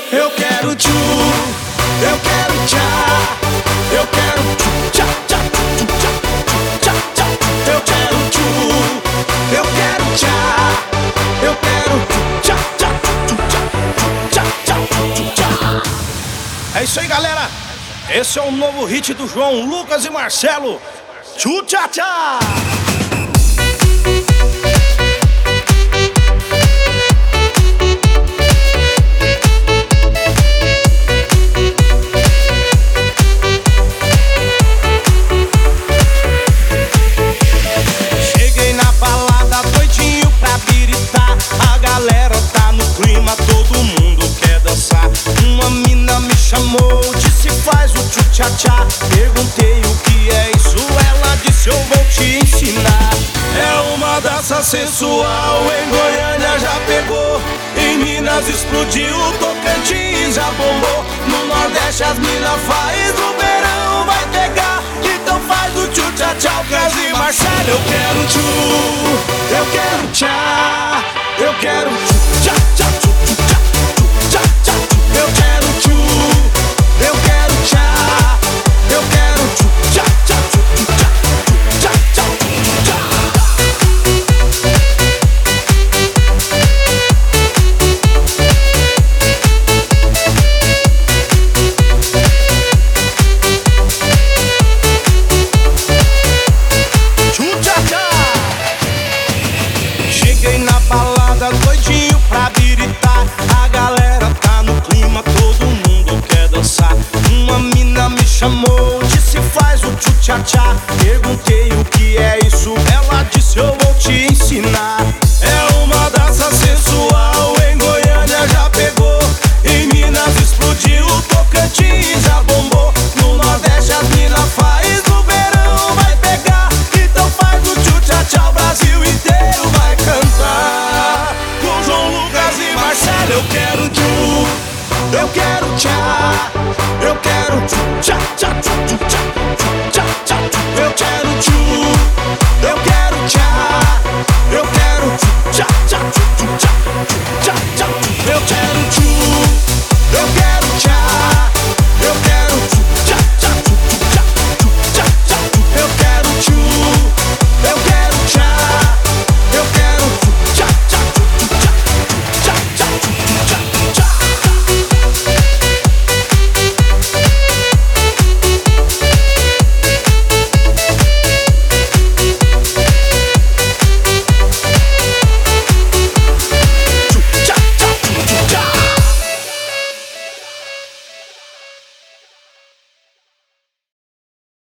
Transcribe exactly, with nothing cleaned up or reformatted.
eu quero tchu, eu quero tchá, eu quero tchu, tchá, tchá, tchu, tchá, tchá, tchá, eu quero tchu, eu quero tchá, eu quero tchu, tchá, tchá, tchu, tchá, tchá, tchu, tchá. É isso aí, galera. Esse é o novo hit do João Lucas e Marcelo. Tchu, tchá, tchá. Cheguei na balada doidinho pra biritar. A galera tá no clima, todo mundo quer dançar. Uma mina me chamou, disse faz o tchu-tchá-tchá. Perguntei o que é isso, ela disse eu vou te ensinar. É uma dança sensual, em Goiânia já pegou, em Minas explodiu, Tocantins já bombou. No Nordeste as minas faz, no verão vai pegar. Então faz o tchu-tchá-tchá, Lucas e Marcelo. Eu quero tchu, eu quero tchá, eu quero tchu-tchá-tchá, tchu-tchá, tchu-tchá-tchá, eu quero tchu, eu quero tchá, eu quero tchu-tchá-tchá, tchu-tchá, tchu-tchá-tchá, tchu-tchá. Cheguei na balada doidinho pra biritar. A galera tá no clima, todo mundo quer dançar. Uma mina me chamou, disse faz o tchu-tchá-tchá. Perguntei o que é isso, ela disse eu vou te ensinar. É uma dança sensual, em Goiânia já pegou, em Minas explodiu, Tocantins já bombou. No Nordeste as minas faz, no verão vai pegar. Então faz o tchu-tchá-tchá, o Brasil inteiro vai cantar. Com João Lucas e Marcelo. Eu quero tchu, eu quero tchá, eu quero tchu, tchá, tchá, tchu, tchá, tchu, tchá, tchá, tchu. Eu quero tchu,